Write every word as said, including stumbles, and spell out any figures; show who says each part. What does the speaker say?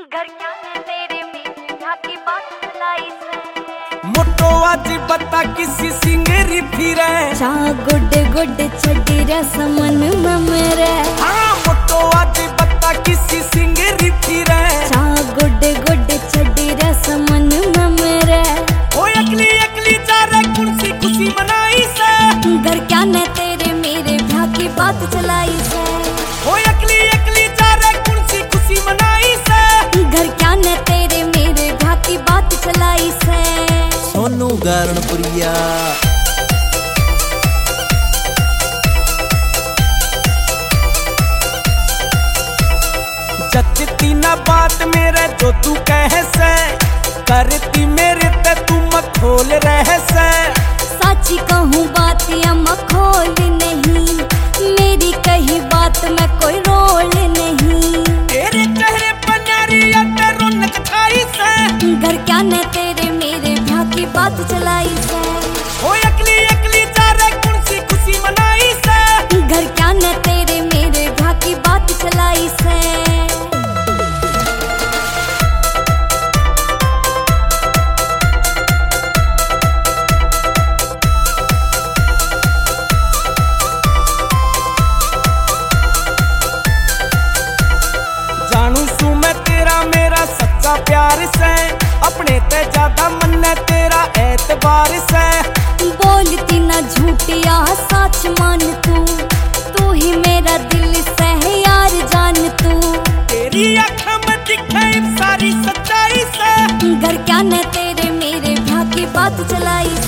Speaker 1: घर क्या है तेरे मीठा की बात लाई से
Speaker 2: मोटो आज बता किसी सिंगरी फिरे
Speaker 1: चा गुड गुड छड़ी रसमन में मेरे
Speaker 2: हाँ मोटो आज बता किसी सिंगरी फिरे
Speaker 1: चा गुड गुड छड़ी रसमन में मेरे
Speaker 2: ओ अगली अगली जा रे कुर्सी खुशी मनाई से
Speaker 1: घर क्या ने तेरे मेरे भ्या की बात चलाई से
Speaker 2: ओ अगली अगली जा रे कुर्सी खुशी मनाई से
Speaker 1: घर क्या ने तेरे मेरे भ्या की बात चलाई से
Speaker 2: सोनू गारणपुरिया जचती ना बात मेरे जो तू कह से करती मेरे ते तू मखोल रह से
Speaker 1: साची कहूँ बात या मखोल नहीं मेरी कही बात में कोई रोल नहीं
Speaker 2: तेरे चेहरे पर नारी ते रौनक छाई से
Speaker 1: घर क्या ने तेरे मेरे भ्या की बात चलाई से
Speaker 2: ओ अगली अगली जा रे कुर्सी खुशी मनाई से
Speaker 1: घर क्या ने तेरे मेरे भ्या की बात चलाई से
Speaker 2: जानू सू मैं तेरा मेरा सच्चा प्यार से अपने ते ज्यादा मन तेरा एतबार से
Speaker 1: बोलती ना झूठिया सच मान तू तू ही मेरा दिल से है यार जान तू
Speaker 2: तेरी आँखों में दिखे सारी सच्चाई से
Speaker 1: घर क्या ने तेरे मेरे भ्या की बात चलाई